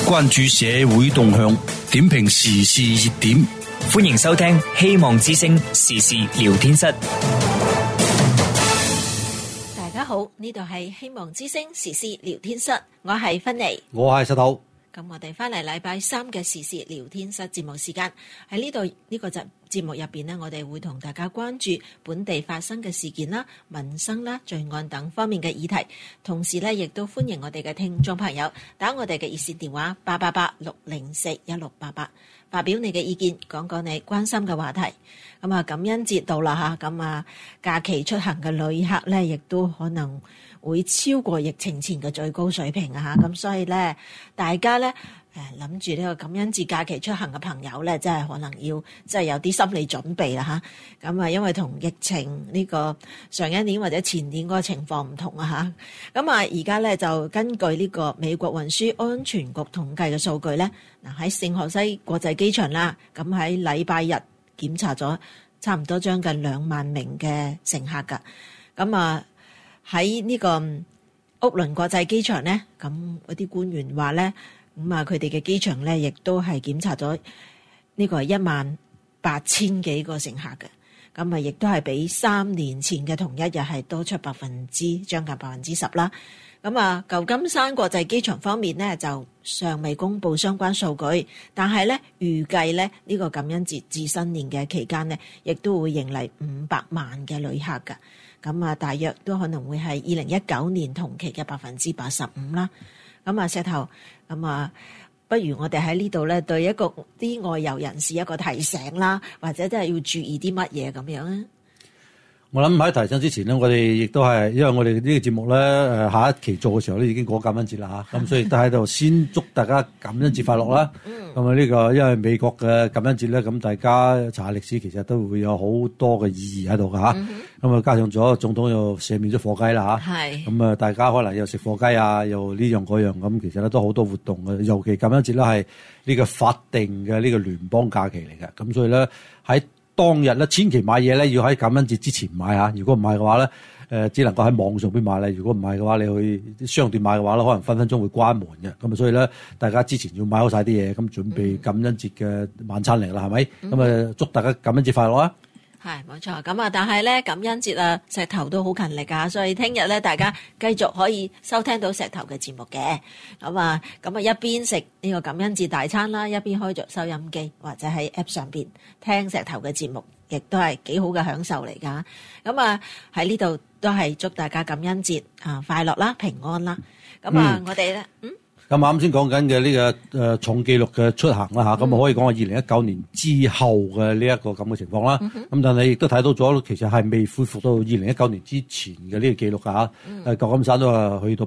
關注社會動向，點評時事熱點。 歡迎收聽希望之聲時事聊天室。 大家好，呢度係希望之聲時事聊天室，我係芬妮， 我係石頭。 咁我哋翻嚟禮拜三嘅時事聊天室節目時間，喺呢度呢個節目入邊呢，我哋會同大家關注本地發生嘅事件啦、民生啦、罪案等方面嘅議題，同時呢，亦都歡迎我哋嘅聽眾朋友打我哋嘅熱線電話888-604-1688，發表你嘅意見，講講你關心嘅話題。咁啊，感恩節到啦吓，咁啊假期出行嘅旅客呢，亦都可能會超過疫情前嘅最高水平啊！咁所以咧，大家咧諗住呢個感恩節假期出行嘅朋友咧，真係可能要真係有啲心理準備啦嚇。咁啊，因為同疫情呢個上一年或者前年嗰個情況唔同啊嚇。咁啊，而家咧就根據呢個美國運輸安全局統計嘅數據咧，嗱喺聖荷西國際機場啦，咁喺禮拜日檢查咗差唔多將近2萬名嘅乘客㗎。咁啊〜喺呢個屋崙國際機場咧，咁嗰啲官員話咧，咁啊佢哋嘅機場咧，亦都係檢查咗呢個18000幾個乘客嘅，咁啊亦都係比3年前嘅同一日係多出將近10%啦。咁啊，舊金山國際機場方面咧，就尚未公布相關數據，但係咧預計咧呢個感恩節至新年嘅期間咧，亦都會迎嚟500萬嘅旅客㗎。咁啊，大約都可能會係2019年同期嘅85%啦。咁啊，石頭，咁啊，不如我哋喺呢度咧，對啲外遊人士一個提醒啦，或者真係要注意啲乜嘢咁樣啊？ 我諗喺提醒之前咧，我哋亦都係，因為我哋呢個節目咧，下一期做嘅時候咧，已經過感恩節啦嚇，咁所以都喺度先祝大家感恩節快樂啦。咁啊，呢個因為美國嘅感恩節咧，咁大家查下歷史，其實都會有好多嘅意義喺度㗎嚇。咁啊，加上咗總統又赦免咗火雞啦嚇。咁啊，大家可能又食火雞啊，又呢樣嗰樣咁，其實咧都好多活動嘅。尤其感恩節咧係呢個法定嘅呢個聯邦假期嚟嘅，咁所以咧喺當日咧，千祈買嘢咧要喺感恩節之前買嚇。如果唔係嘅話咧，只能夠喺網上邊買咧。如果唔係嘅話，你去商店買嘅話咧，可能分分鐘會關門嘅。咁啊，所以咧，大家之前要買好晒啲嘢，咁準備感恩節嘅晚餐嚟啦，係咪？咁啊，祝大家感恩節快樂啊！ 係冇錯，咁啊，但係咧感恩節啊，石頭都好勤力㗎，所以聽日咧大家繼續可以收聽到石頭嘅節目嘅。咁啊一邊食呢個感恩節大餐啦，一邊開着收音機或者喺 App 上邊聽石頭嘅節目，亦都係幾好嘅享受嚟㗎。咁啊喺呢度都係祝大家感恩節快樂啦、平安啦。咁啊，我哋咧咁啱先講緊嘅呢個重記錄嘅出行啦嚇，咁啊可以講係2019年之後嘅呢一個咁嘅情況啦。咁但係亦都睇到咗，其實係未恢復到2019年之前嘅呢個記錄㗎嚇。舊金山都係去到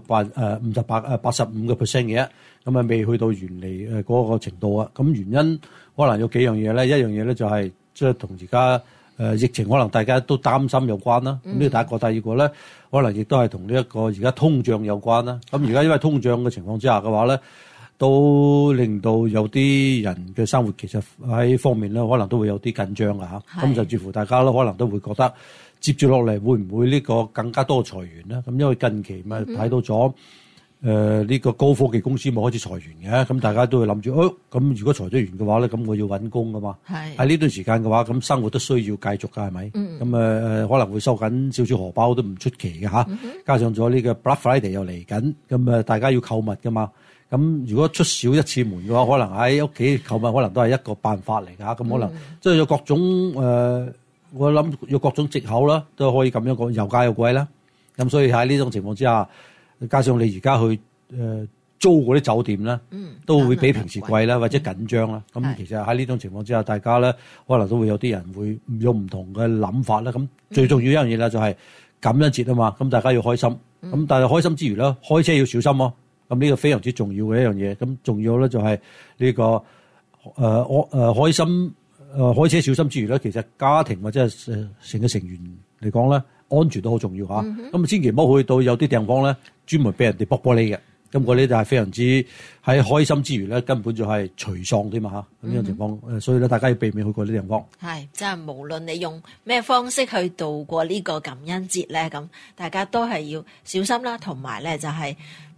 85% 嘅，咁啊未去到原嚟嗰個程度啊。咁原因可能有幾樣嘢咧，一樣嘢咧就係即係同而家疫情可能大家都擔心有關啦。咁呢個第一個，第二個咧，可能亦都係同呢一個而家通脹有關啦。咁而家因為通脹嘅情況之下嘅話咧，都令到有啲人嘅生活其實喺方面咧，可能都會有啲緊張㗎嚇。咁就似乎大家咧，可能都會覺得接住落嚟會唔會呢個更加多裁員咧？咁因為近期咪睇到咗呢個高科技公司冇開始裁員嘅，咁大家都會諗住，咁如果裁咗員嘅話咧，咁我要揾工噶嘛。喺呢段時間嘅話，咁生活都需要繼續㗎，係咪？咁可能會收緊少少荷包都唔出奇嘅嚇。加上咗呢個 Black Friday 又嚟緊，咁大家要購物㗎嘛。咁如果出少一次門嘅話，可能喺屋企購物可能都係一個辦法嚟㗎嚇。咁可能即係有各種我諗有各種藉口啦，都可以咁樣講，油價又貴啦。咁所以喺呢種情況之下，加上你而家去租嗰啲酒店咧，都會比平時貴啦，或者緊張啦。咁其實喺呢種情況之下，大家咧可能都會有啲人會有唔同嘅諗法啦。咁最重要一樣嘢咧就係感恩節啊嘛，咁大家要開心。咁但係開心之餘咧，開車要小心喎。咁呢個非常之重要嘅一樣嘢。咁仲要咧就係呢個開心開車小心之餘咧，其實家庭或者係成個成員嚟講咧，安全都好重要嚇。咁千祈唔好去到有啲地方咧，專門俾人哋剝玻璃嘅。咁嗰啲就係非常之喺開心之餘咧，根本就係頹喪添嘛嚇。咁呢種情況，所以咧大家要避免去過呢啲地方。 係，即係無論你用咩方式去度過呢個感恩節咧，咁大家都係要小心啦，同埋咧就係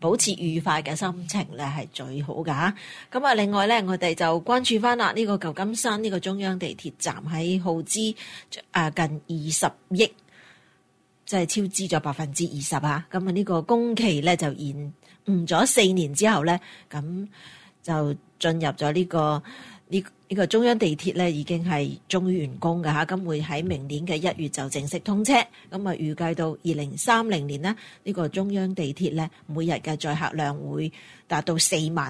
保持愉快嘅心情咧係最好噶。咁啊，另外咧，我哋就關注翻啦，呢個舊金山呢個中央地鐵站喺耗資近20億，即係超支咗20%啊。咁啊，呢個工期咧就延誤咗4年之後咧，咁就進入咗呢個中央地鐵咧，已經係終於完工嘅嚇，咁會喺明年嘅1月就正式通車。咁啊，預計到2030年呢，呢個中央地鐵咧，每日嘅載客量會達到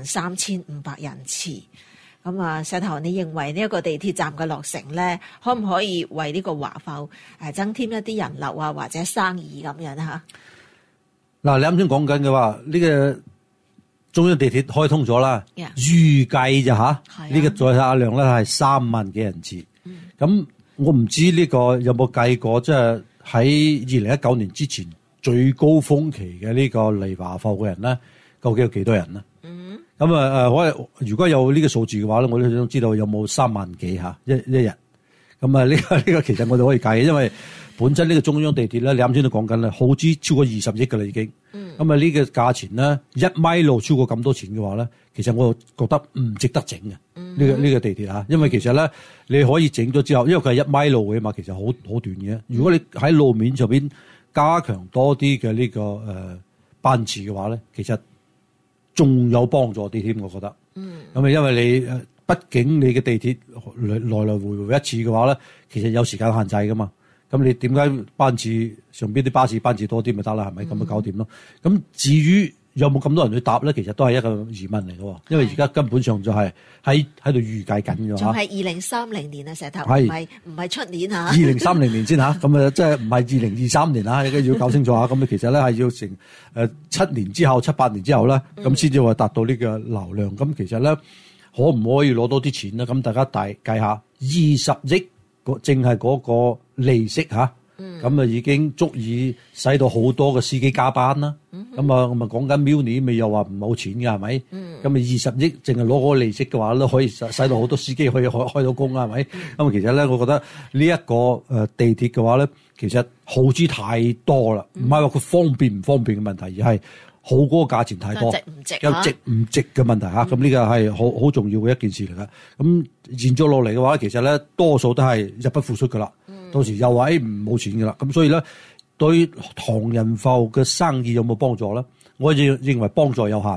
43,500人次。咁啊，石頭，你認為呢一個地鐵站嘅落成咧，可唔可以為呢個華埠增添一啲人流啊，或者生意咁樣嚇？ 嗱，你啱先講緊嘅話，呢個中央地鐵開通咗啦，預計咋嚇？呢個載客量咧係3萬幾人次。咁我唔知呢個有冇計過，即係喺2019年之前最高峰期嘅呢個嚟華埠嘅人咧，究竟有幾多人呢？咁我如果有呢個數字嘅話咧，我都想知道有冇3萬幾嚇一日。咁啊，呢個其實我哋可以計，因為本身呢個中央地鐵咧，你啱先都講緊啦，耗資超過20億㗎啦已經。咁啊，呢個價錢咧，1米路超過咁多錢嘅話咧，其實我覺得唔值得整嘅呢個地鐵嚇，因為其實咧你可以整咗之後，因為佢係1米路嘅嘛，其實好短嘅。如果你喺路面上邊加強多啲嘅呢個班次嘅話咧，其實仲有幫助啲添，我覺得。咁啊，因為你畢竟你嘅地鐵來來回回一次嘅話咧，其實有時間限制噶嘛。咁你點解班次上邊啲巴士班次多啲咪得啦？係咪咁就搞掂咯？咁至於有冇咁多人去搭咧，其實都係一個疑問嚟嘅。因為而家根本上就係喺度預計緊嘅。 仲係2030年啊，石頭，唔係出年嚇。 2030年先嚇，咁啊即係唔係2023年嚇？要搞清楚嚇。咁其實咧係要成7年之後、7-8年之後咧，咁先至話達到呢個流量。咁其實咧可唔可以攞多啲錢咧？咁大家計下20億。淨係嗰個利息嚇，咁啊已經足以使到好多嘅司機加班啦。咁啊，我咪講緊 Muni 咪又話唔冇錢嘅係咪？咁啊20億淨係攞嗰個利息嘅話都可以使到好多司機可以開到工啊係咪？咁其實咧，我覺得呢一個地鐵嘅話咧，其實耗資太多啦，唔係話佢方便唔方便嘅問題，而係好嗰個價錢太多，有值唔值嘅問題嚇。咁呢個係好重要嘅一件事嚟㗎。咁延續落嚟嘅話，其實咧多數都係入不敷出㗎啦。到時又話唔冇錢㗎啦。咁所以咧，對唐人埠嘅生意有冇幫助咧？我認為幫助有限。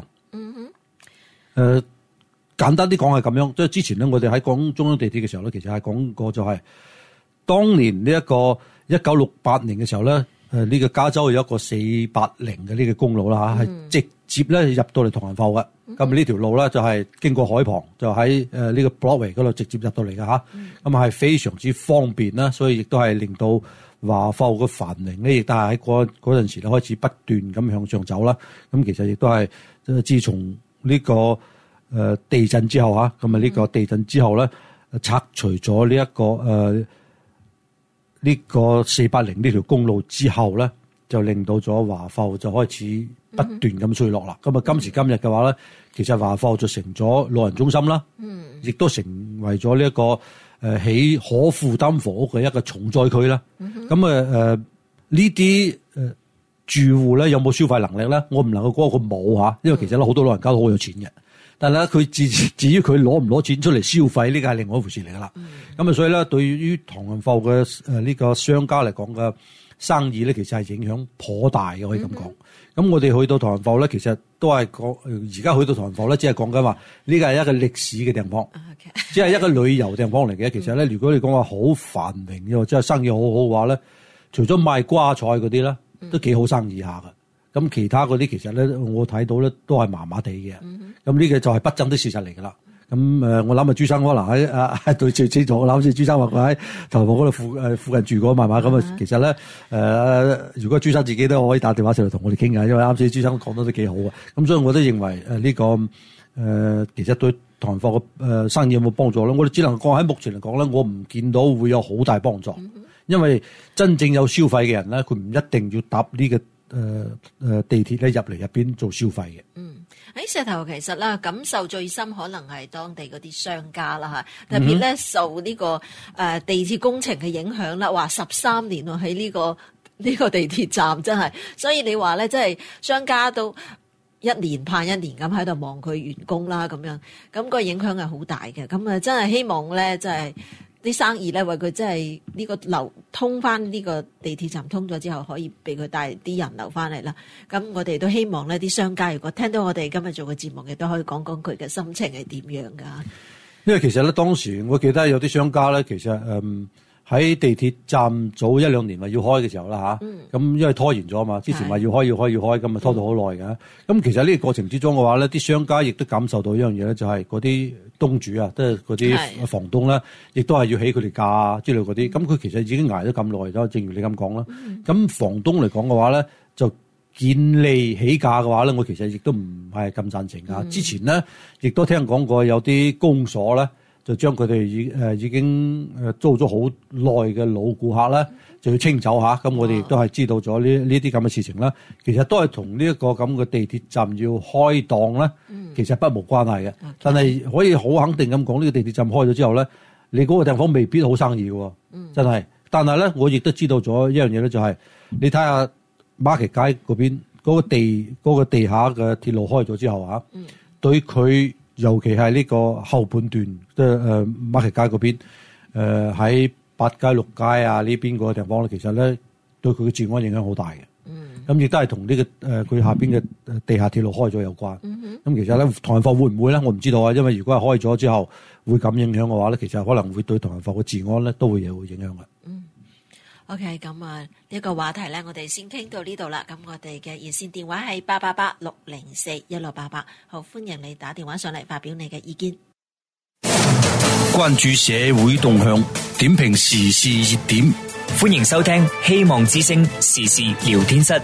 簡單啲講係咁樣，即係之前咧，我哋喺講中央地鐵嘅時候咧，其實係講過就係當年呢一個1968年嘅時候咧。呢個加州有一個480嘅呢個公路啦嚇，係直接咧入到嚟唐人埠嘅。咁呢條路咧就係經過海旁，就喺呢個 Broadway 嗰度直接入到嚟嘅嚇。咁係非常之方便啦，所以亦都係令到華埠嘅繁榮咧，亦都係喺嗰陣時咧開始不斷咁向上走啦。咁其實亦都係自從呢個地震之後嚇，咁啊呢個地震之後咧拆除咗呢一個呢個480呢條公路之後咧，就令到咗華埠就開始不斷咁衰落啦。咁啊，今時今日嘅話咧，其實華埠就成咗老人中心啦，亦都成為咗呢一個起可負擔房屋嘅一個重災區啦。咁呢啲住戶咧有冇消費能力咧？我唔能夠講佢冇嚇，因為其實咧好多老人家都好有錢嘅。但係咧，佢至於佢攞唔攞錢出嚟消費，呢個係另外一回事嚟噶啦。咁啊，所以咧，對於唐人埠嘅呢個商家嚟講嘅生意咧，其實係影響頗大嘅，可以咁講。咁我哋去到唐人埠咧，其實都係講而家去到唐人埠咧，只係講緊話呢個係一個歷史嘅地方，只係一個旅遊地方嚟嘅。其實咧，如果你講話好繁榮嘅，即係生意好好嘅話咧，除咗賣瓜菜嗰啲咧，都幾好生意下噶。咁其他嗰啲其實咧，我睇到咧都係麻麻地嘅。咁呢個就係不爭的事實嚟㗎啦。咁我諗朱生可能喺對最清楚，我諗好似朱生話佢喺唐人埠嗰度附近住過嘛，咁啊其實咧如果朱生自己都可以打電話上嚟同我哋傾㗎，因為啱先朱生講得都幾好啊。咁所以我都認為呢個其實對唐人埠嘅生意有冇幫助咧？我哋只能講喺目前嚟講咧，我唔見到會有好大幫助，因為真正有消費嘅人咧，佢唔一定要搭呢個地鐵咧入嚟入邊做消費嘅。 喺石頭其實啦，感受最深可能係當地嗰啲商家啦嚇，特別咧受呢個地鐵工程嘅影響啦，話13年喎喺呢個地鐵站真係，所以你話咧，即係商家都一年盼一年咁喺度望佢完工啦咁樣，咁個影響係好大嘅。咁啊真係希望咧，真係啲生意咧為佢真係呢個流通翻呢個地鐵站通咗之後，可以俾佢帶啲人流翻嚟啦。咁我哋都希望呢啲商家如果聽到我哋今日做嘅節目，亦都可以講講佢嘅心情係點樣㗎。 因為其實咧當時我記得有啲商家咧，其實喺地鐵站早1-2年話要開嘅時候啦嚇，咁因為拖延咗嘛，之前話要開，咁咪拖到好耐嘅。咁其實呢個過程之中嘅話咧，啲商家亦都感受到一樣嘢咧，就係嗰啲東主啊，即係嗰啲房東咧，亦都係要起佢哋價之類嗰啲。咁佢其實已經捱咗咁耐咗，正如你咁講啦。咁房東嚟講嘅話咧，就見利起價嘅話咧，我其實亦都唔係咁贊成㗎。之前咧，亦都聽講過有啲公所咧，就將佢哋已經租咗好耐嘅老顧客咧，就要清走嚇。咁我哋亦都係知道咗呢啲咁嘅事情啦。其實都係同呢一個咁嘅地鐵站要開檔咧，其實不無關係嘅。但係可以好肯定咁講，呢個地鐵站開咗之後咧，你嗰個地方未必好生意嘅，真係。但係咧，我亦都知道咗一樣嘢咧，就係你睇下馬旗街嗰邊嗰個地下嘅鐵路開咗之後嚇，對佢。尤其係呢個後半段，即係馬旗街嗰邊，喺8街6街啊呢邊嗰個地方咧，其實咧對佢嘅治安影響好大嘅。咁亦都係同呢個佢下邊嘅地下鐵路開咗有關。咁其實咧，唐人埠會唔會咧？我唔知道啊。因為如果係開咗之後會咁影響嘅話咧，其實可能會對唐人埠嘅治安咧都會有影響嘅。 OK， 咁啊呢個話題咧，我哋先傾到呢度啦。咁我哋嘅熱線電話係888-604-1688，好歡迎你打電話上嚟發表你嘅意見。 關注社會動向，點評時事熱點， 歡迎收聽希望之聲時事聊天室。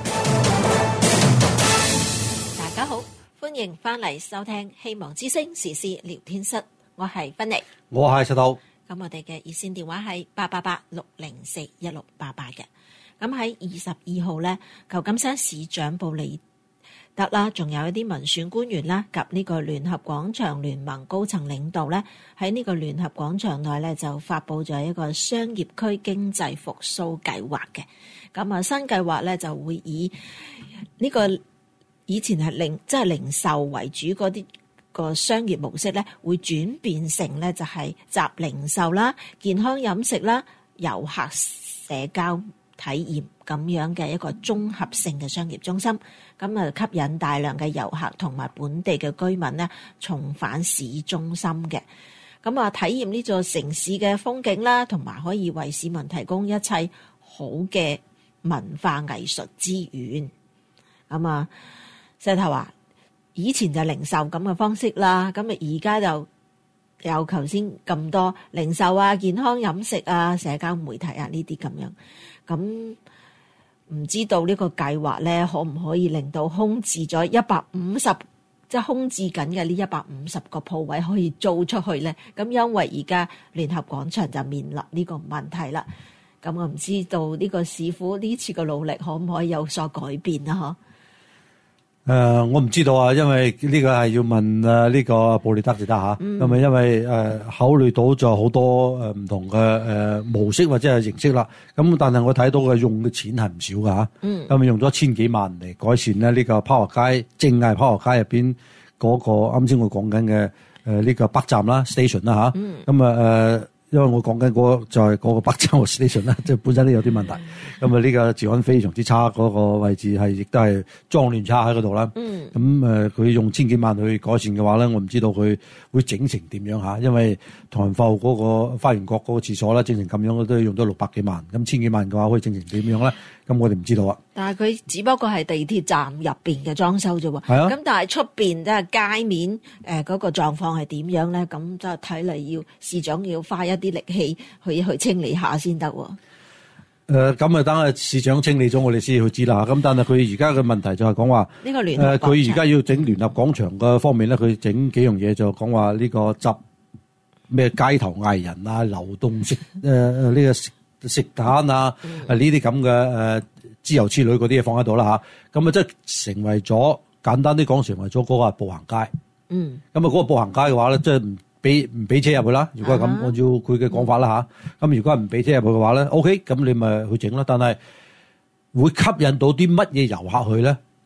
大家好，歡迎翻嚟收聽希望之聲時事聊天室，我係芬妮， 我係石頭。 咁我哋嘅熱線電話係888-604-1688嘅。咁喺22號咧，舊金山市長布里德啦，仲有一啲民選官員啦及呢個聯合廣場聯盟高層領導咧，喺呢個聯合廣場內咧就發布咗一個商業區經濟復甦計劃嘅。咁啊，新計劃咧就會以呢個以前係零售為主嗰啲個商業模式咧，會轉變成咧就係集零售啦、健康飲食啦、遊客社交體驗咁樣嘅一個綜合性嘅商業中心，咁啊吸引大量嘅遊客同埋本地嘅居民咧重返市中心嘅，咁啊體驗呢座城市嘅風景啦，同埋可以為市民提供一切好嘅文化藝術資源。咁啊，石頭話以前就零售咁嘅方式啦，咁啊而家就有頭先咁多零售啊、健康飲食啊、社交媒體啊呢啲咁樣，咁唔知道呢個計劃咧可唔可以令到空置咗150，即係空置緊嘅呢150個鋪位可以租出去咧？咁因為而家聯合廣場就面臨呢個問題啦，咁我唔知道呢個市府呢次嘅努力可唔可以有所改變啊？ 我唔知道啊，因為呢個係要問呢個布里德就得嚇，咁因為考慮到就好多唔同嘅模式或者係形式啦。咁但係我睇到嘅用嘅錢係唔少㗎嚇，咁用咗1000幾萬嚟改善咧呢個拋河街，正係拋河街入邊嗰個啱先我講緊嘅呢個北站啦 station 啦嚇，咁因為我講緊嗰個就係嗰個北站個 station 啦，即係本身都有啲問題。咁呢個治安非常之差，嗰個位置係亦都係髒亂差喺嗰度啦。咁佢用1000幾萬去改善嘅話咧，我唔知道佢會整成點樣嚇。因為唐人埠嗰個花園角嗰個廁所咧，整成咁樣都要用咗600幾萬。咁1000幾萬嘅話，可以整成點樣咧？咁我哋唔知道啊。但係佢只不過係地鐵站入邊嘅裝修啫喎。係啊。咁但係出邊即係街面嗰個狀況係點樣咧？咁就睇嚟要市長要花一啲力氣去清理下先得喎。咁啊，等下市長清理咗，我哋先去知啦。咁但係佢而家嘅問題就係講話呢個聯合廣場，佢而家要整聯合廣場嘅方面咧，佢整幾樣嘢就講話呢個集咩街頭藝人啊、流動食呢個食攤啊，呢啲咁嘅自由之類嗰啲嘢放喺度啦嚇。咁啊，即係成為咗簡單啲講，成為咗嗰個步行街。咁啊，嗰個步行街嘅話咧，即係唔俾車入去啦。如果係咁，按照佢嘅講法啦嚇。咁如果係唔俾車入去嘅話咧，OK，咁你咪去整啦。但係會吸引到啲乜嘢遊客去咧？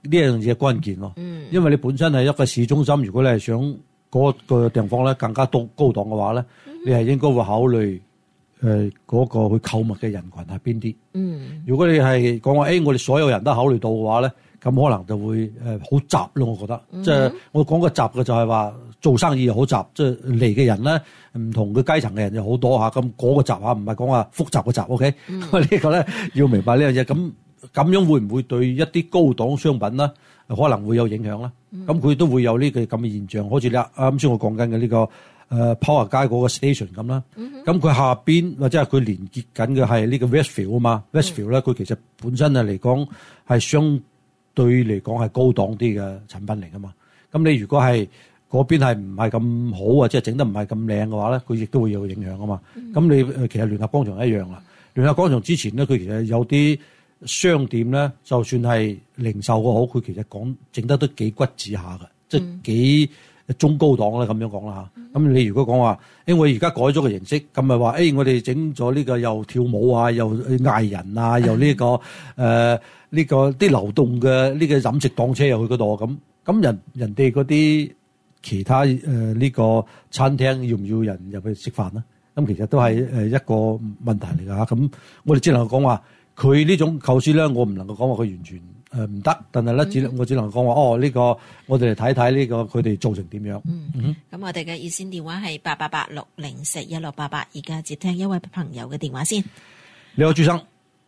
樣嘢關鍵咯。因為你本身係一個市中心，如果你係想嗰個地方咧更加高檔嘅話咧，你係應該會考慮嗰個去購物嘅人群係邊啲。如果你係講話我哋所有人都考慮到嘅話咧，咁可能就會好雜咯。我覺得，即係我講個雜嘅就係話做生意又好雜，即係嚟嘅人咧唔同嘅階層嘅人又好多嚇。咁嗰個雜嚇唔係講話複雜嘅雜 ，OK？呢個咧要明白呢樣嘢。咁樣會唔會對一啲高檔商品咧可能會有影響咧？咁佢都會有呢個咁嘅現象，好似你啱先我講緊嘅呢個Power 街嗰個 station 咁啦。咁佢下邊或者係佢連結緊嘅係呢個 Westfield 啊嘛。Westfield 咧佢其實本身嚟講係相對嚟講係高檔啲嘅產品嚟噶嘛。咁你如果係嗰邊係唔係咁好啊，即係整得唔係咁靚嘅話咧，佢亦都會有影響啊嘛。咁你其實聯合廣場一樣啦。聯合廣場之前咧，佢其實有啲商店咧，就算係零售嘅好，佢其實整得都幾骨子下嘅，即係幾中高檔啦咁樣講啦嚇。咁你如果講話，我而家改咗個形式，咁咪話我哋整咗呢個又跳舞啊，又嗌人啊，又呢個呢個啲流動嘅呢個飲食檔車又去嗰度咁人哋嗰啲其他呢個餐廳要唔要人入去食飯咧？咁其實都係一個問題嚟㗎嚇。咁我哋只能講話佢呢種構思咧，我唔能夠講話佢完全唔得，但係咧我只能講話呢個我哋嚟睇睇呢個佢哋做成點樣。 咁我哋嘅熱線電話係888-604-1688，而家接聽一位朋友嘅電話先。 你好，朱生。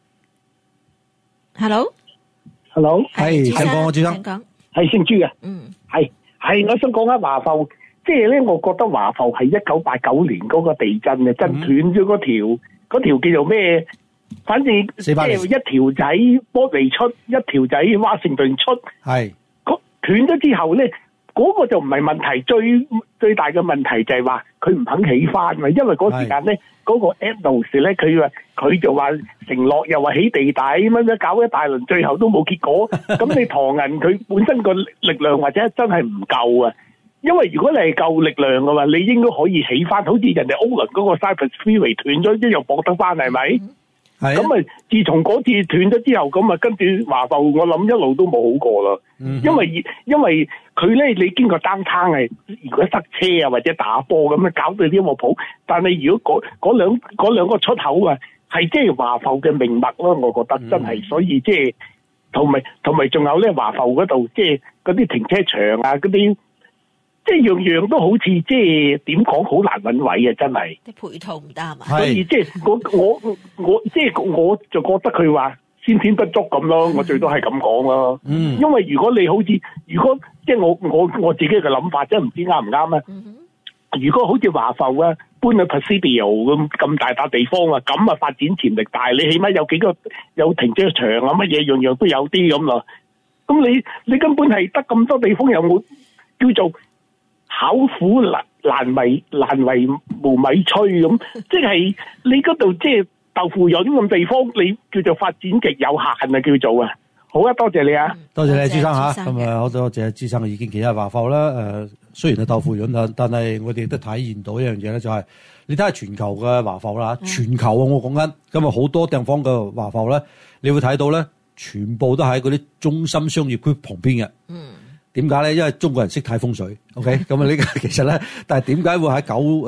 Hello， 係請講，朱生。 請講。 係姓朱嘅。係，我想講下華埠，即係咧，我覺得華埠係1989年嗰個地震啊，震斷咗嗰條叫做咩？反正即係一條仔玻璃出，一條仔華盛頓出，係斷咗之後咧，嗰個就唔係問題，最大嘅問題就係話佢唔肯起翻嘛，因為嗰時間咧嗰個 Edwards 咧，佢就話承諾又話起地底乜乜搞一大輪，最後都冇結果。咁你唐人佢本身個力量或者真係唔夠啊，因為如果你係夠力量嘅話，你應該可以起翻，好似人哋歐倫嗰個 Cypress Freeway 斷咗一樣駁得翻，係咪？咁啊！自從嗰次斷咗之後，咁啊跟住華埠，我諗一路都冇好過啦。因為佢咧，你經過單攤係，如果塞車啊或者打波咁啊，搞到啲冇譜。但係如果嗰兩個出口啊，係即係華埠嘅命脈咯，我覺得真係。所以即係同埋仲有咧，華埠嗰度即係嗰啲停車場啊，嗰啲。即係樣樣都好似即係點講好難揾位啊！真係啲配套唔得係嘛？ 所以即係我就覺得佢話先天不足咁咯。我最多係咁講咯。因為如果你好似即係我自己嘅諗法，真係唔知啱唔啱啊！如果好似華埠啊，搬去 Presidio 咁大笪地方啊，咁啊發展潛力大，你起碼有幾個有停車場啊，乜嘢樣樣都有啲咁咯。咁你根本係得咁多地方，有冇叫做？巧婦難為無米炊咁，即係你嗰度即係豆腐潤咁地方，你叫做發展極有限啊，叫做啊。好啊，多謝你啊， 多謝你朱生嚇。咁好多謝朱生嘅意見。其實華埠啦，雖然係豆腐潤，但係我哋都體現到一樣嘢咧，就係你睇下全球嘅華埠啦，全球啊，我講緊今日好多地方嘅華埠咧，你會睇到咧，全部都喺嗰啲中心商業區旁邊嘅。點解咧？因為中國人識睇風水，OK？咁啊，呢個其實咧，但係點解會喺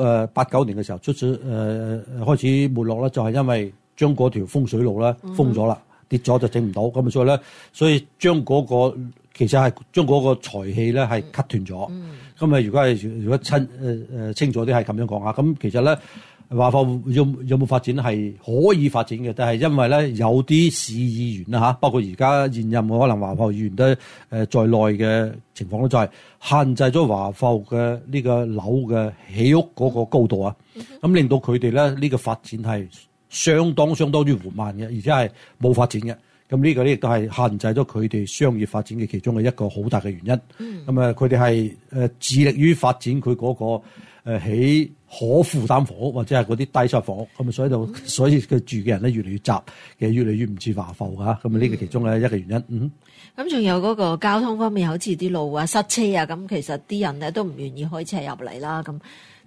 89年嘅時候開始沒落咧？就係因為將嗰條風水路咧封咗啦，跌咗就整唔到，咁所以將嗰個其實係將嗰個財氣咧係 cut 斷咗。咁啊，如果清楚啲係咁樣講下，咁其實咧。華埠有冇發展係可以發展嘅，但係因為咧有啲市議員啦嚇，包括而家現任可能華埠議員都在內嘅情況咧，就係限制咗華埠嘅呢個樓嘅起屋嗰個高度啊，咁令到佢哋咧呢個發展係相當於緩慢嘅，而且係冇發展嘅。咁呢個咧亦都係限制咗佢哋商業發展嘅其中嘅一個好大嘅原因。咁啊，佢哋係致力於發展佢嗰個。起可負擔房屋或者係嗰啲低收入房屋，咁所以佢住嘅人咧越嚟越雜，其實越嚟越唔似華埠嚇，咁呢個其中嘅一個原因。 咁仲有嗰個交通方面，好似啲路啊塞車啊，咁其實啲人咧都唔願意開車入嚟啦。咁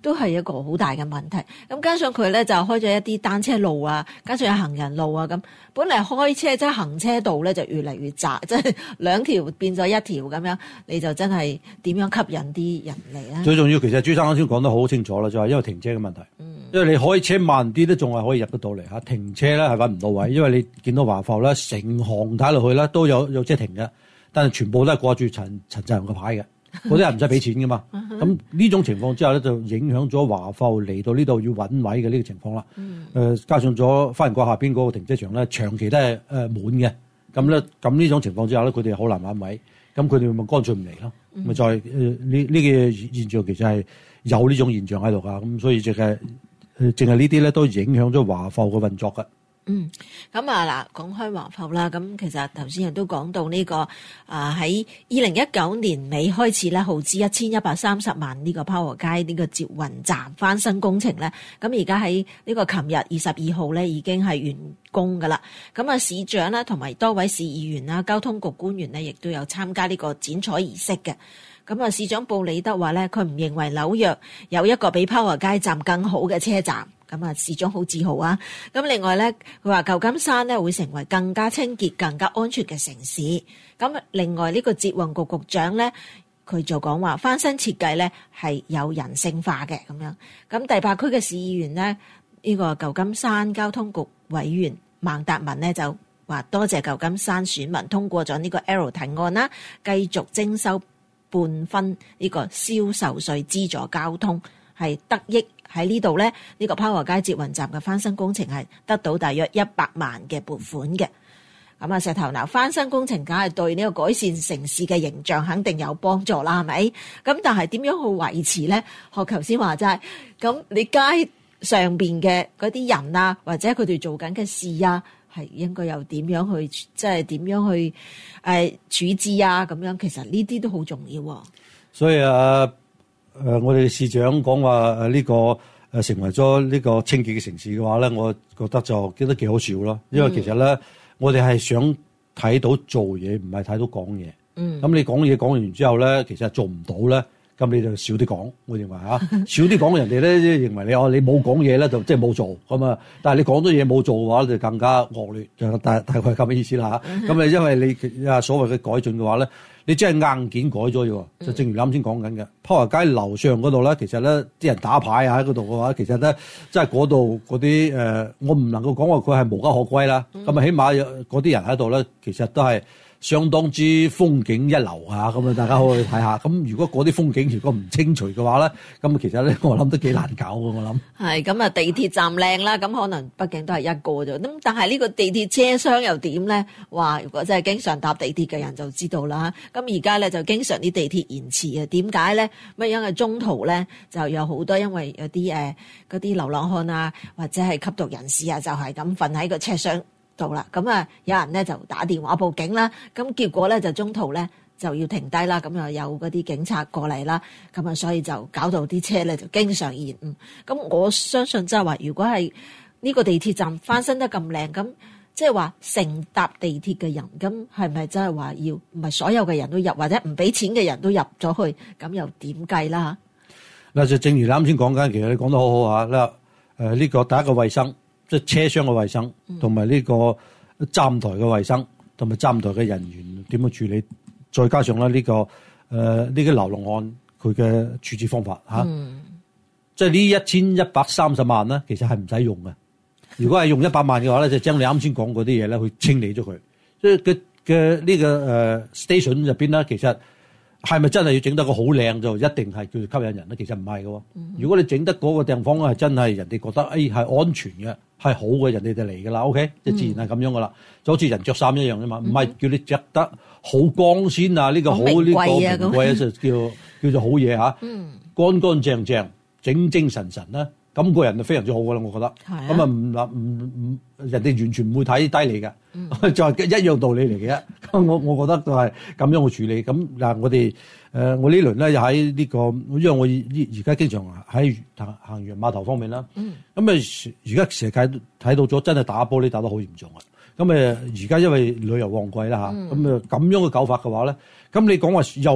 都係一個好大嘅問題。咁加上佢咧就開咗一啲單車路啊，加上有行人路啊，咁本嚟開車即係行車道咧就越嚟越窄，即係2條變咗1條咁樣，你就真係點樣吸引啲人嚟咧？ 最重要其實朱生啱先講得好清楚啦，就係因為停車嘅問題。因為你開車慢啲都仲係可以入得到嚟嚇，停車咧係揾唔到位，因為你見到華埠咧成行睇落去咧都有車停嘅，但係全部都係掛住陳澤陽嘅牌嘅，嗰啲人唔使俾錢噶嘛。咁呢種情況之下咧，就影響咗華埠嚟到呢度要揾位嘅呢個情況啦。加上咗花園角下邊嗰個停車場咧，長期都係滿嘅。咁呢種情況之下咧，佢哋好難揾位，咁佢哋咪乾脆唔嚟咯。咪再呢個現象其實係有呢種現象喺度噶，咁所以淨係呢啲咧都影響咗華埠嘅運作㗎。 咁啊嗱，講開華埠啦，咁其實頭先亦都講到呢個喺2019年尾開始咧，耗資1130萬呢個拋河街呢個捷運站翻新工程咧，咁而家喺呢個琴日22號咧已經係完工噶啦。咁啊，市長咧同埋多位市議員啦、交通局官員咧，亦都有參加呢個剪彩儀式嘅。咁啊，市長布里德話咧，佢唔認為紐約有一個比拋河街站更好嘅車站。咁啊，市長好自豪啊！咁另外咧，佢話舊金山咧會成為更加清潔、更加安全嘅城市。咁另外呢個捷運局局長咧，佢就講話翻新設計咧係有人性化嘅咁樣。咁第8區嘅市議員咧，呢個舊金山交通局委員孟達文咧就話多謝舊金山選民通過咗呢個 Arrow 提案啦，繼續徵收半分呢個銷售稅資助交通，係得益。喺呢度咧，呢個拋河街捷運站嘅翻新工程係得到大約100萬嘅撥款嘅。咁啊，石頭嗱，翻新工程梗係對呢個改善城市嘅形象肯定有幫助啦，係咪？咁但係點樣去維持咧？學頭先話齋，咁你街上邊嘅嗰啲人啊，或者佢哋做緊嘅事啊，係應該又點樣去，即係點樣去處置啊？咁樣其實呢啲都好重要。 所以我哋市長講話呢個成為咗呢個清潔嘅城市嘅話咧，我覺得就覺得幾好笑咯。因為其實咧，我哋係想睇到做嘢，唔係睇到講嘢。咁你講完之後咧，其實做唔到咧，咁你就少啲講。我認為少啲講，人哋咧認為你冇講嘢咧，就即係冇做咁啊。但係你講咗嘢冇做嘅話，就更加惡劣。就大概係咁嘅意思啦嚇。咁因為你所謂嘅改進嘅話咧。你真係硬件改咗啫，就正如你啱先講緊嘅，拋河街樓上嗰度咧，其實咧啲人打牌啊喺嗰度嘅話，其實咧即係嗰度嗰啲我唔能夠講話佢係無家可歸啦。咁啊，起碼嗰啲人喺度咧，其實都係相當之風景一流嚇，咁啊大家可以睇下。咁如果嗰啲風景如果唔清除嘅話咧，咁其實咧我諗都幾難搞嘅。我諗係咁啊，地鐵站靚啦，咁可能畢竟都係一個啫。咁但係呢個地鐵車廂又點咧？哇！如果真係經常搭地鐵嘅人就知道啦。咁而家咧就經常啲地鐵延遲啊。點解咧？咁因為中途咧就有好多因為有啲嗰啲流浪漢啊，或者係吸毒人士啊，就係咁瞓喺個車廂度啦，咁啊有人咧就打電話報警啦，咁結果咧就中途咧就要停低啦，咁又有嗰啲警察過嚟啦，咁啊所以就搞到啲車咧就經常延誤。咁我相信即係話，如果係呢個地鐵站翻新得咁靚，咁即係話乘搭地鐵嘅人，咁係咪真係話要唔係所有嘅人都入，或者唔俾錢嘅人都入咗去，咁又點計啦？ 嗱，就正如你啱先講緊，其實你講得好好嚇。嗱，呢個第一個衞生。即係車廂嘅衛生，同埋呢個站台嘅衛生，同埋站台嘅人員點樣處理，再加上咧呢個呢個流浪漢佢嘅處置方法嚇，即係呢1130萬咧，其實係唔使用嘅。如果係用100萬嘅話咧，就將你啱先講嗰啲嘢咧去清理咗佢。即係嘅呢個station 入邊咧，其實係咪真係要整得個好靚就一定係叫做吸引人咧？其實唔係嘅。如果你整得嗰個地方係真係人哋覺得係安全嘅。係好嘅，人哋就嚟噶啦 ，OK，即係自然係咁樣噶啦，就好似人着衫一樣啫嘛，唔係叫你着得好光鮮啊，呢個好呢個名貴就叫做好嘢嚇，乾乾淨淨、整整神神啦，咁個人就非常之好噶啦，我覺得，咁啊唔人哋完全唔會睇低你嘅，就係一樣道理嚟嘅啫。我覺得就係咁樣去處理。咁嗱，我哋我呢輪咧又喺呢個，因為我而家經常喺行完碼頭方面啦。咁而家成日睇到咗真係打玻璃打得好嚴重啊！咁而家因為旅遊旺季啦嚇，咁樣嘅搞法嘅話咧，咁你講話又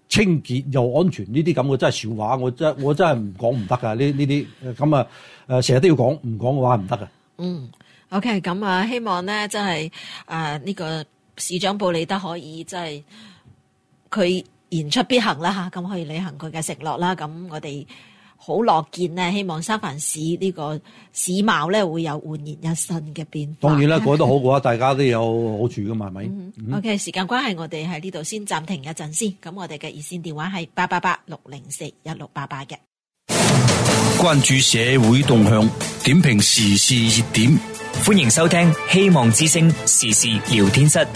清潔又安全呢啲咁嘅真係笑話，我真係唔講唔得㗎。呢啲咁啊成日都要講，唔講嘅話係唔得㗎。 OK， 咁啊，希望咧真係呢個市長布里德可以真係佢言出必行啦嚇，咁可以履行佢嘅承諾啦。咁我哋好樂見咧，希望三藩市呢個市貌咧會有煥然一新嘅變化。 當然啦，改得好嘅話，大家都有好處㗎嘛，係咪 ？OK， 時間關係，我哋喺呢度先暫停一陣先。咁我哋嘅熱線電話係888-604-1688嘅。 關注社會動向，點評時事熱點。 歡迎收聽希望之聲時事聊天室。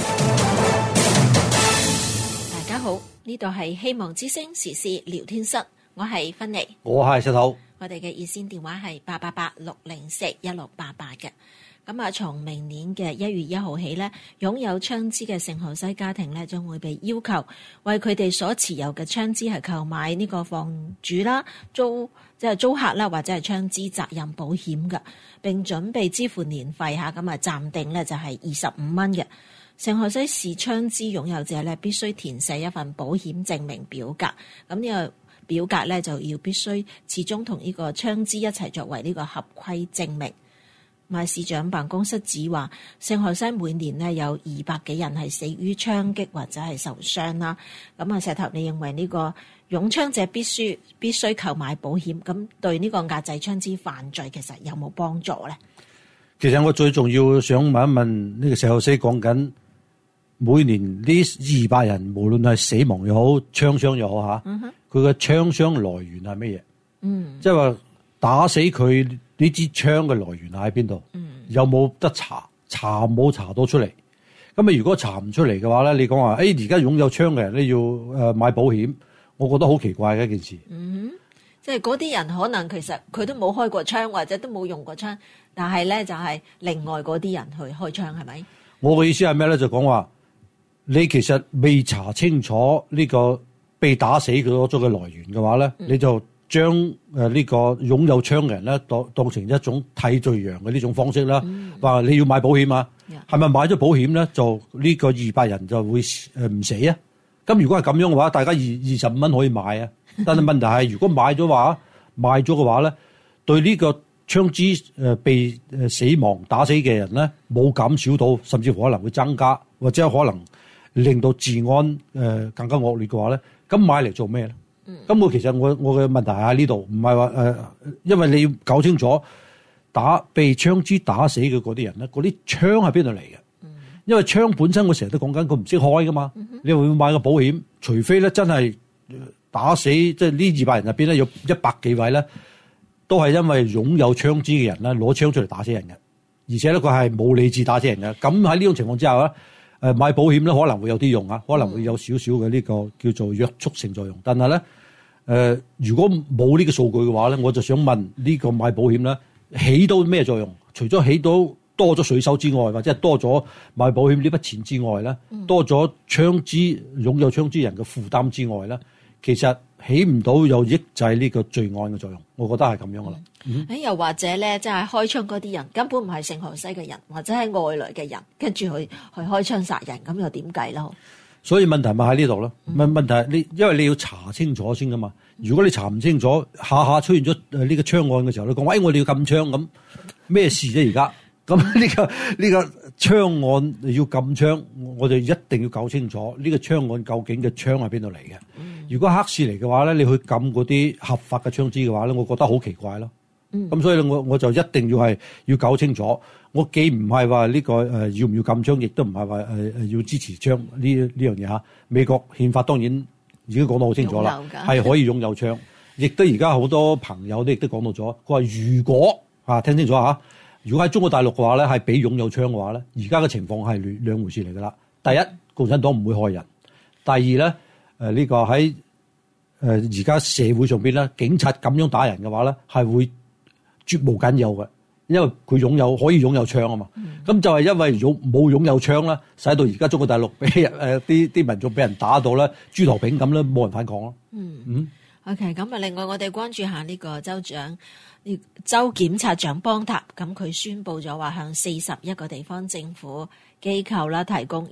大家好，呢度係希望之聲時事聊天室，我係芬妮， 我係石頭。 我哋嘅熱線電話係888-604-1688嘅。咁啊，從明年嘅1月1號起呢，擁有槍支嘅聖荷西家庭呢，將會被要求為佢哋所持有嘅槍支係購買呢個房主啦、租客啦，或者係槍支責任保險嘅，並準備支付年費嚇。咁啊，暫定呢就係25蚊嘅。聖荷西市槍支擁有者呢，必須填寫一份保險證明表格。咁呢個表格呢，就要必須始終同呢個槍支一齊作為呢個合規證明。市長辦公室指話，聖荷西每年呢有200幾人係死於槍擊或者係受傷啦。咁啊，石頭，你認為呢個擁槍者必須購買保險，咁對呢個壓制槍支犯罪其實有冇幫助咧？ 其實我最重要想問一問呢個聖荷西講緊每年呢200人，無論係死亡又好、槍傷又好嚇，佢嘅槍傷來源係乜嘢？即係話打死佢呢支槍嘅來源喺邊度？有冇得查？查冇查到出嚟？咁啊，如果查唔出嚟嘅話咧，你講話而家擁有槍嘅人咧要買保險，我覺得好奇怪嘅一件事。 即係嗰啲人可能其實佢都冇開過槍或者都冇用過槍，但係咧就係另外嗰啲人去開槍，係咪？我嘅意思係咩咧？就講話你其實未查清楚呢個被打死嗰種嘅來源嘅話咧，你就將呢個擁有槍嘅人咧當成一種替罪羊嘅呢種方式啦，話你要買保險啊，係咪買咗保險咧就呢個200人就會唔死啊？咁如果係咁樣嘅話，大家25蚊可以買啊，但係問題係如果買咗嘅話咧，對呢個槍支被死亡打死嘅人咧冇減少到，甚至乎可能會增加，或者可能令到治安更加惡劣嘅話咧，咁買嚟做咩咧？咁其實我嘅問題喺呢度，唔係話因為你要搞清楚被槍支打死嘅嗰啲人咧，嗰啲槍喺邊度嚟嘅？因為槍本身我成日都講緊佢唔識開噶嘛，你會買個保險，除非咧真係打死，即係呢200人入邊咧有100幾位咧，都係因為擁有槍支嘅人咧攞槍出嚟打死人嘅，而且咧佢係冇理智打死人嘅。咁喺呢種情況之下咧，買保險咧可能會有啲用啊，可能會有少少嘅呢個叫做約束性作用。但係咧，如果冇呢個數據嘅話咧，我就想問呢個買保險咧起到咩作用？除咗起到多咗稅收之外，或者係多咗買保險呢筆錢之外咧，多咗擁有槍支人嘅負擔之外咧，其實起唔到有抑制呢個罪案嘅作用，我覺得係咁樣噶啦。又或者咧，即係開槍嗰啲人根本唔係聖荷西嘅人，或者係外來嘅人，跟住去開槍殺人，咁又點計啦？所以問題咪喺呢度咯。問題係因為你要查清楚先噶嘛。如果你查唔清楚，下下出現咗呢個槍案嘅時候，你講我哋要禁槍咁咩事啫？而家咁呢個槍案要禁槍，我哋一定要搞清楚呢個槍案究竟嘅槍喺邊度嚟嘅。如果黑市嚟嘅話咧，你去禁嗰啲合法嘅槍支嘅話咧，我覺得好奇怪咯。咁所以我就一定要搞清楚。我既唔係話呢個要唔要禁槍，亦都唔係話要支持槍呢樣嘢嚇。美國憲法當然已經講得好清楚啦，係可以擁有槍。亦都而家好多朋友亦都講到咗，佢話如果聽清楚嚇，如果喺中國大陸嘅話咧，係俾擁有槍嘅話咧，而家嘅情況係兩回事嚟㗎啦。第一，共產黨唔會害人；第二咧，呢個喺而家社會上邊咧，警察咁樣打人嘅話咧，係會絕無僅有嘅，因為佢可以擁有槍啊嘛。咁就係因為冇擁有槍啦，使到而家中國大陸俾啲民眾俾人打到咧豬頭炳咁咧，冇人反抗咯。 OK， 咁啊，另外我哋關注下呢個州檢察長邦塔，咁佢宣布咗話向41個地方政府機構啦提供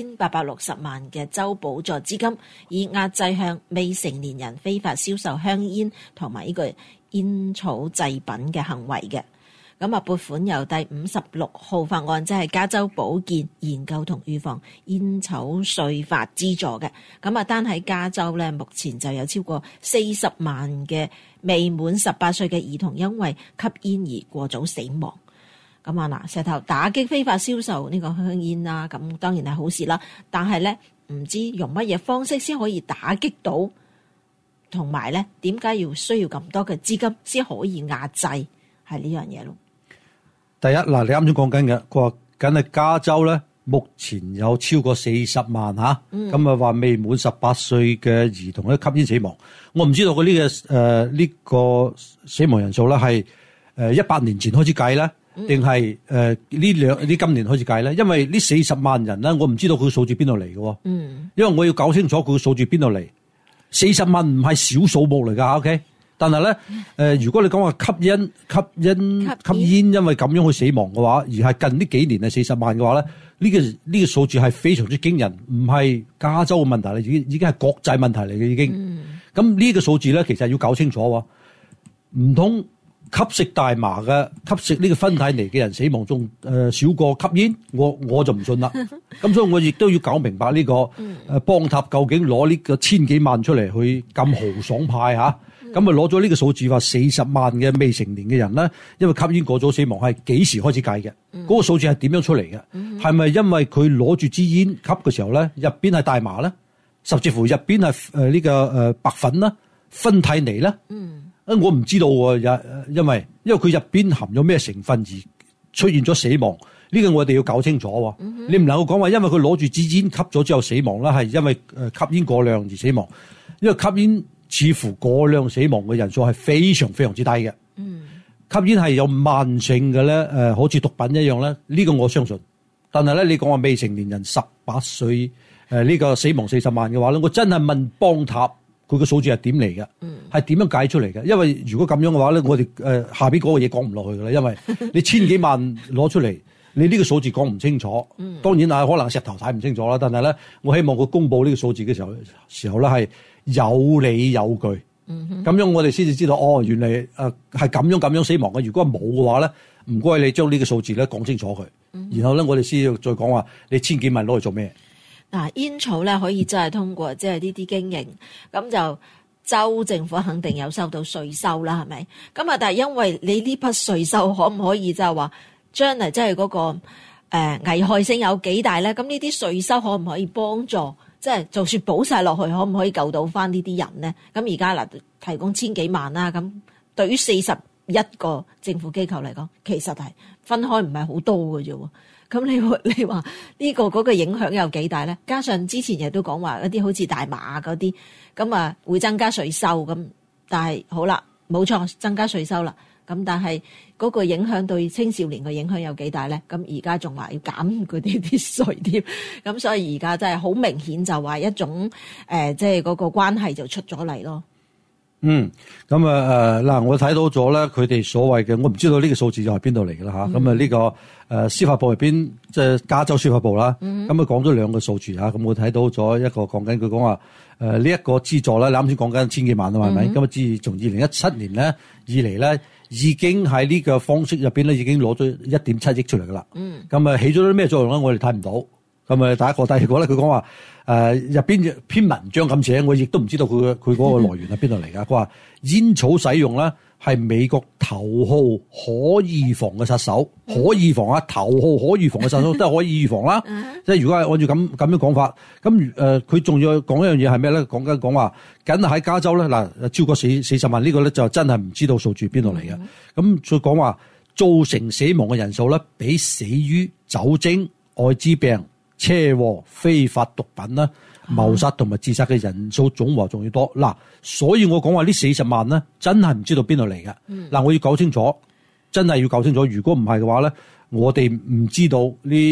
1860萬嘅州補助資金，以壓制向未成年人非法銷售香煙同埋呢個煙草製品嘅行為嘅。咁啊，撥款由第56號法案，即係加州保健研究同預防煙草稅法資助嘅。咁啊，單喺加州咧，目前就有超過40萬嘅未滿18歲嘅兒童因為吸煙而過早死亡。咁啊嗱，石頭打擊非法銷售呢個香煙啦，咁當然係好事啦。但係咧，唔知用乜嘢方式先可以打擊到，同埋咧，點解需要咁多嘅資金先可以壓制係呢樣嘢咯？ 第一嗱，你啱先講緊嘅，佢話緊係加州咧，目前有超過40萬嚇，咁啊話未滿18歲嘅兒童咧吸煙死亡。我唔知道佢呢個死亡人數咧係18年前開始計咧，定係呢今年開始計咧？因為呢40萬人咧，我唔知道佢數字邊度嚟嘅。因為我要搞清楚佢數字邊度嚟。40萬唔係小數目嚟㗎，OK？但係咧，如果你講話吸煙因為咁樣去死亡嘅話，而係近呢幾年係40萬嘅話咧，呢個數字係非常之驚人，唔係加州嘅問題啦，已經係國際問題嚟嘅已經。咁呢個數字咧，其實要搞清楚喎，唔通吸食大麻嘅吸食呢個芬太尼嘅人死亡仲少過吸煙？我就唔信啦。咁所以我亦都要搞明白呢個邦塔究竟攞呢個千幾萬出嚟去咁豪爽派嚇。咁啊攞咗呢個數字話40萬嘅未成年嘅人咧，因為吸煙過早死亡係幾時開始計嘅？嗰個數字係點樣出嚟嘅？係咪因為佢攞住支煙吸嘅時候咧，入邊係大麻咧，甚至乎入邊係呢個白粉啦、芬太尼咧？我唔知道喎，因為佢入邊含咗咩成分而出現咗死亡？呢個我哋要搞清楚喎。你唔能夠講話因為佢攞住支煙吸咗之後死亡啦，係因為吸煙過量而死亡，因為吸煙似乎過量死亡嘅人數係非常非常之低嘅。吸煙係有慢性嘅咧，好似毒品一樣咧。呢個我相信。但係咧，你講話未成年人18歲呢個死亡40萬嘅話咧，我真係問邦塔佢個數字係點嚟嘅？係點樣解出嚟嘅？因為如果咁樣嘅話咧，我哋下邊嗰個嘢講唔落去㗎啦。因為你千幾萬攞出嚟，你呢個數字講唔清楚。當然啊，可能石頭睇唔清楚啦。但係咧，我希望佢公佈呢個數字嘅時候咧係有理有據，咁樣我哋先至知道原嚟係咁樣死亡嘅。如果冇嘅話咧，唔該你將呢個數字咧講清楚佢，然後咧我哋先要再講話你千幾萬攞嚟做咩？ 嗱，煙草咧可以真係通過即係呢啲經營，咁就州政府肯定有收到稅收啦，係咪？咁啊，但係因為你呢筆稅收可唔可以就係話將來即係嗰個危害性有幾大咧？咁呢啲稅收可唔可以幫助？即係就算補晒落去，可唔可以救到翻呢啲人咧？咁而家嗱提供千幾萬啦，咁對於41個政府機構嚟講，其實係分開唔係好多嘅啫喎。咁你話呢個嗰個影響有幾大咧？加上之前亦都講話一啲好似大麻嗰啲，咁啊會增加稅收咁。但係好啦，冇錯，增加稅收啦。咁但係嗰個影響對青少年嘅影響有幾大咧？咁而家仲話要減佢哋啲稅添，咁所以而家真係好明顯就話一種即係嗰個關係就出咗嚟咯。 咁嗱，我睇到咗咧，佢哋所謂嘅，我唔知道呢個數字又係邊度嚟嘅啦嚇。咁呢個司法部入邊，即係加州司法部啦。咁講咗兩個數字嚇。咁我睇到咗一個講緊，佢講話呢一個資助咧，你啱先講緊千幾萬啊嘛，係咪？咁啊，自從2017年咧以嚟咧，已經喺呢個方式入邊咧，已經攞咗1.7億出嚟噶啦。咁啊，起咗啲咩作用咧？我哋睇唔到。咁啊，第一個，第二個咧，佢講話入邊篇文章咁寫，我亦都唔知道佢嗰個來源喺邊度嚟噶。佢話煙草使用咧係美國頭號可預防嘅殺手，可預防啊，頭號可預防嘅殺手都係可以預防啦。即係如果係按照咁樣講法，咁佢仲要講一樣嘢係咩咧？講話緊喺加州咧嗱，超過40萬呢個咧就真係唔知道數字邊度嚟嘅。咁再講話造成死亡嘅人數咧，比死於酒精、愛滋病、車禍、非法毒品啦、謀殺同埋自殺嘅人數總和仲要多。嗱，所以我講話呢40萬咧，真係唔知道邊度嚟嘅。嗱，我要搞清楚，真係要搞清楚。如果唔係嘅話咧，我哋唔知道呢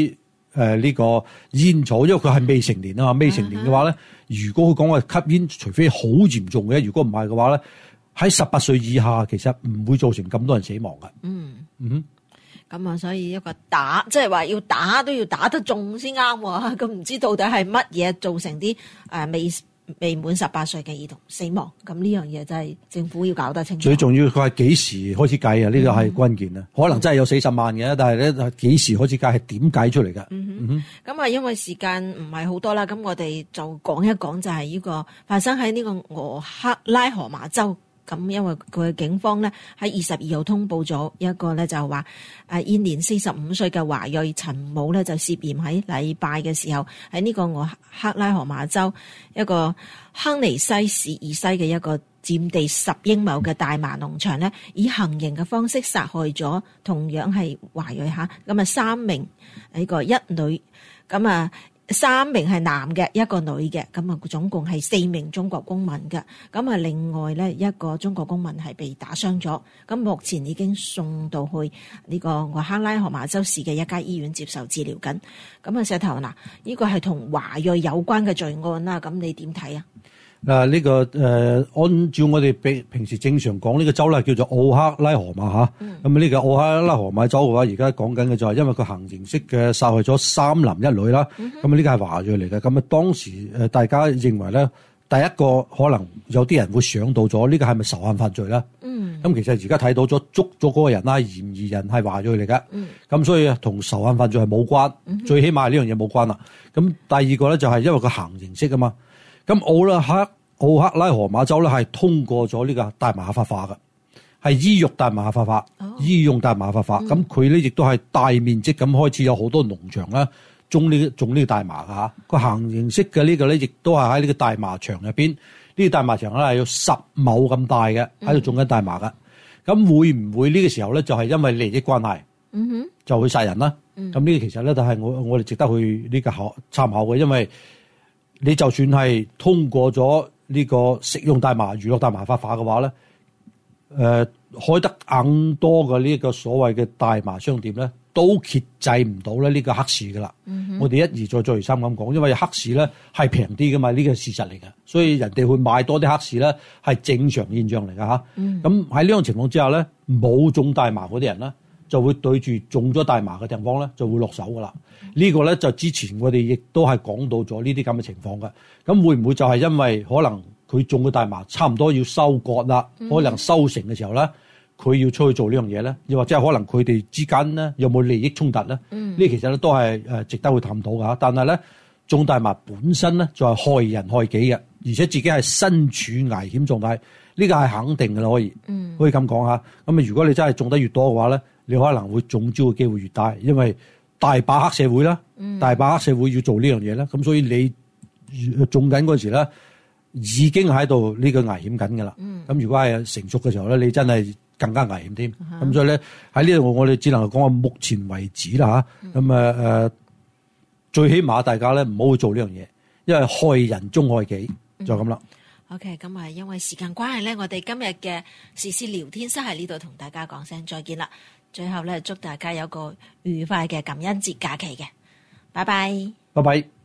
呢個煙草，因為佢係未成年啊嘛，未成年嘅話咧，如果佢講話吸煙，除非好嚴重嘅，如果唔係嘅話咧，喺18歲以下其實唔會造成咁多人死亡㗎。 咁啊，所以一個打，即係話要打都要打得中先啱喎。咁唔知到底係乜嘢造成啲未滿18歲嘅兒童死亡？咁呢樣嘢真係政府要搞得清楚。最重要佢係幾時開始計啊？呢個係關鍵啊！可能真係有40萬嘅，但係咧幾時開始計係點計出嚟㗎？ 咁啊，因為時間唔係好多啦，咁我哋就講一講就係呢個發生喺呢個俄克拉荷馬州。咁因為佢嘅警方咧喺22號通報咗一個咧就話現年45歲嘅華裔陳某咧就涉嫌喺禮拜嘅時候喺呢個俄克拉荷馬州一個亨尼西市以西嘅一個佔地10英畝嘅大麻農場咧，以行刑嘅方式殺害咗同樣係華裔咁3名呢個一女咁3名係男嘅，一個女嘅，咁總共係4名中國公民嘅。咁另外咧一個中國公民係被打傷咗，咁目前已經送到去呢個俄克拉荷馬州市嘅一家醫院接受治療緊。咁石頭嗱，呢個係同華裔有關嘅罪案啦，咁你點睇啊？ 呢個按照我哋平時正常講呢個州咧叫做奧克拉荷馬嚇，咁呢個奧克拉荷馬州嘅話，而家講緊嘅就係因為佢行刑式嘅殺害咗3男1女啦，咁呢個係華裔嚟嘅，咁當時大家認為咧，第一個可能有啲人會想到咗呢個係咪仇恨犯罪啦？咁其實而家睇到咗捉咗嗰個人啦，嫌疑人係華裔嚟嘅，咁所以同仇恨犯罪係冇關，最起碼呢樣嘢冇關啦。咁第二個咧就係因為佢行刑式啊嘛。咁奧克拉荷馬州咧係通過咗呢個大麻合法化嘅，係醫用大麻合法化，醫用大麻合法化。咁佢咧亦都係大面積咁開始有好多農場啦，種呢個大麻㗎嚇。個行刑式嘅呢個咧，亦都係喺呢個大麻場入邊，呢個大麻場咧係有10畝咁大嘅，喺度種緊大麻㗎。咁會唔會呢個時候咧就係因為利益關係，就去殺人啦？咁呢個其實咧就係我哋值得去呢個參考嘅，因為你就算係通過咗呢個食用大麻、娛樂大麻合法化嘅話咧，開得更多嘅呢個所謂嘅大麻商店咧，都遏制唔到咧呢個黑市噶啦。我哋一而再、再而三咁講，因為黑市咧係平啲噶嘛，呢個係事實嚟嘅，所以人哋會買多啲黑市咧係正常現象嚟㗎嚇。咁喺呢種情況之下咧，冇種大麻嗰啲人咧，就會對住種咗大麻嘅地方咧，就會落手噶啦。呢個咧就之前我哋亦都係講到咗呢啲咁嘅情況嘅。咁會唔會就係因為可能佢種嘅大麻差唔多要收割啦，可能收成嘅時候咧，佢要出去做呢樣嘢咧，又或者係可能佢哋之間咧有冇利益衝突咧？呢其實咧都係值得去探討㗎。但係咧，種大麻本身咧就係害人害己嘅，而且自己係身處危險狀態，呢個係肯定㗎啦，可以咁講下。咁如果你真係種得越多嘅話咧，你可能會中招嘅機會越大，因為大把黑社會啦，大把黑社會要做呢樣嘢啦，咁所以你種緊嗰時咧，已經喺度呢個危險緊㗎啦。咁如果係成熟嘅時候咧，你真係更加危險添。咁所以咧喺呢度我哋只能夠講話目前為止啦嚇。咁最起碼大家咧唔好去做呢樣嘢，因為害人終害己，就咁啦。 OK， 咁因為時間關係咧，我哋今日嘅時事聊天室喺呢度同大家講聲再見啦。最後咧，祝大家有個愉快嘅感恩節假期嘅，拜拜。 拜拜。